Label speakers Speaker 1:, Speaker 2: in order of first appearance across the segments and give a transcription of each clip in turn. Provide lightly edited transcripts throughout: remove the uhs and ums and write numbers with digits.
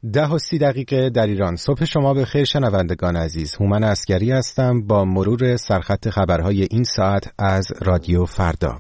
Speaker 1: 10:30 در ایران. صبح شما بخیر شنوندگان عزیز. هومن عسگری هستم با مرور سرخط خبرهای این ساعت از رادیو فردا.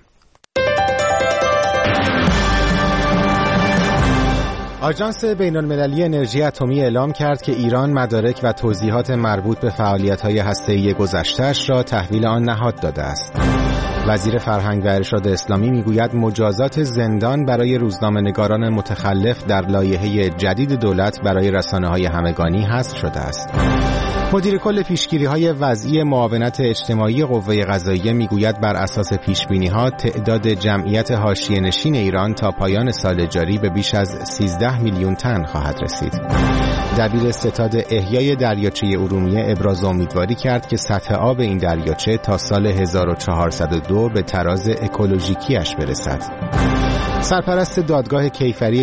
Speaker 1: آژانس بین‌المللی انرژی اتمی اعلام کرد که ایران مدارک و توضیحات مربوط به فعالیت‌های هسته‌ای گذشته‌اش را تحویل آن نهاد داده است. وزیر فرهنگ و ارشاد اسلامی میگوید مجازات زندان برای روزنامه‌نگاران متخلف در لایحه جدید دولت برای رسانه‌های همگانی حذف شده است. مدیر کل پیشگیری‌های وضعی معاونت اجتماعی قوه قضاییه میگوید بر اساس پیشبینی‌ها تعداد جمعیت حاشیه‌نشین ایران تا پایان سال جاری به بیش از 13 میلیون تن خواهد رسید. دبیر ستاد احیای دریاچه ارومیه ابراز امیدواری کرد که سطح آب این دریاچه تا سال 1402 به تراز اکولوژیکیش برسد. سرپرست دادگاه کیفری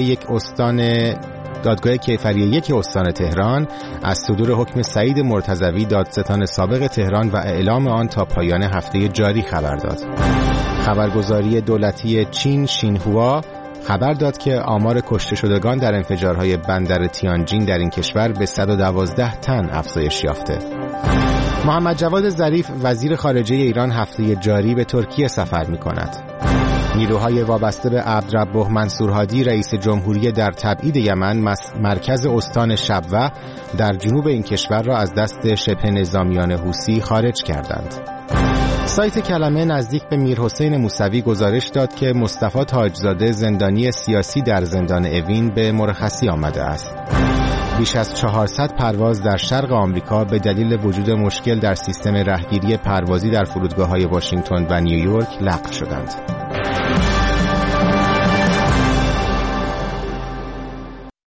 Speaker 1: یک استان تهران از صدور حکم سعید مرتضوی دادستان سابق تهران و اعلام آن تا پایان هفته جاری خبر داد. خبرگزاری دولتی چین شینهوا خبر داد که آمار کشته شدگان در انفجارهای بندر تیانجین در این کشور به 112 تن افزایش یافته. محمد جواد ظریف وزیر خارجه ایران هفته جاری به ترکیه سفر می‌کند. نیروهای وابسته به عبدربه منصورهادی رئیس جمهوری در تبعید یمن مرکز استان شبوه در جنوب این کشور را از دست شبه نظامیان حوثی خارج کردند. سایت کلمه نزدیک به میرحسین موسوی گزارش داد که مصطفی تاجزاده زندانی سیاسی در زندان اوین به مرخصی آمده است. بیش از 400 پرواز در شرق آمریکا به دلیل وجود مشکل در سیستم رهگیری پروازی در فرودگاه‌های واشنگتن و نیویورک لغو شدند.